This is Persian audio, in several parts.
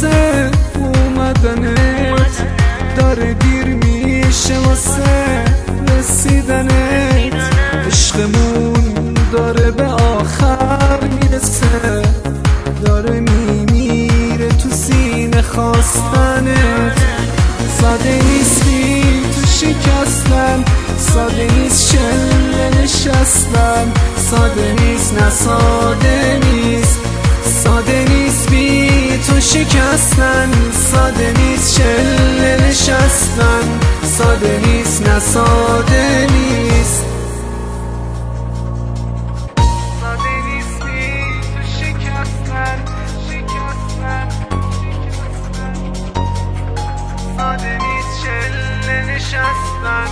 واسه اومدنت، داره دیر میشه واسه رسیدنت. عشقمون داره به آخر میرسه، داره میمیره تو سینه خواستنت. ساده نیست بی تو شکستن، ساده نیست چله نشستن، ساده نیست نه ساده نیست، ساده نیست بی تو شکستن، ساده نیست چله نشستن، ساده نیست نه ساده نیست. ساده نیست چله نشستن.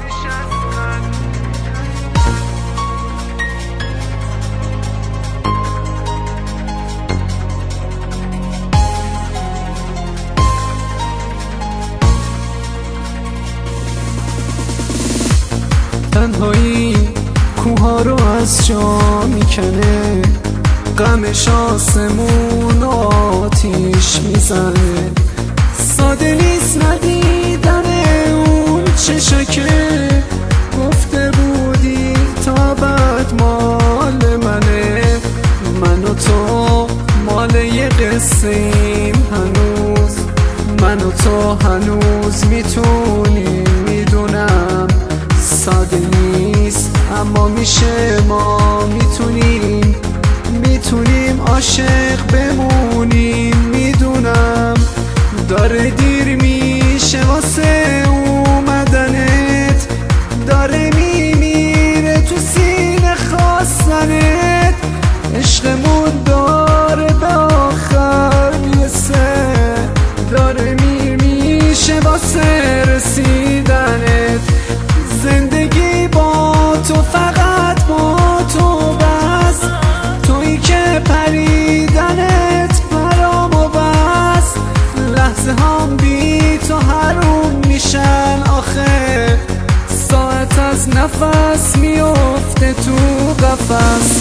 تنهایی کوها رو از جا میکنه، غمش آسمون آتیش میزنه. ساده نیست ندیدن اون چشا که گفته بودی تا بعد مال منه. من و تو مال یه قصه ایم هنوز، من و تو هنوز میتونیم. میدونم ساده نیست اما میشه، ما میتونیم عاشق بمونیم. میدونم داره دیر میشه واسه اومدنت، داره میمیره تو سینه خواستنت. عشقمون داره به آخر میرسه، داره میشه واسه رسیدنت. زندگی با تو فقط با تو بس، تویی که پریدنت برامو بس. لحظه هم بی تو حروم میشن آخه، ساعت از نفس میفته تو قفس.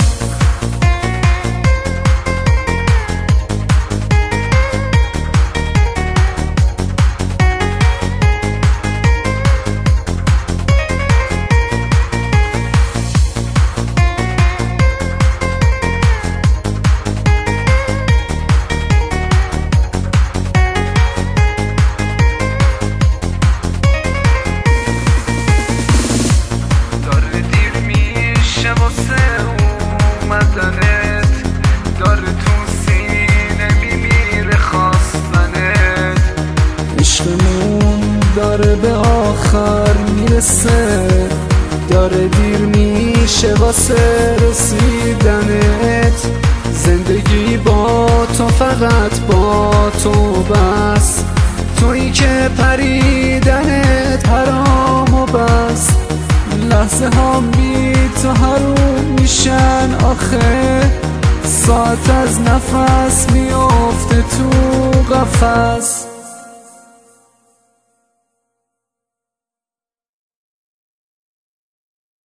داره تو سینه میمیره خواستنت. عشقمون داره به آخر میرسه، داره دیر میشه واسه رسیدنت. زندگی با تو فقط با تو بس، تویی که پریدنت حرام و بس. لحظه هم بی تو حروم میشن آخه، ساعت از نفس میفته تو قفس.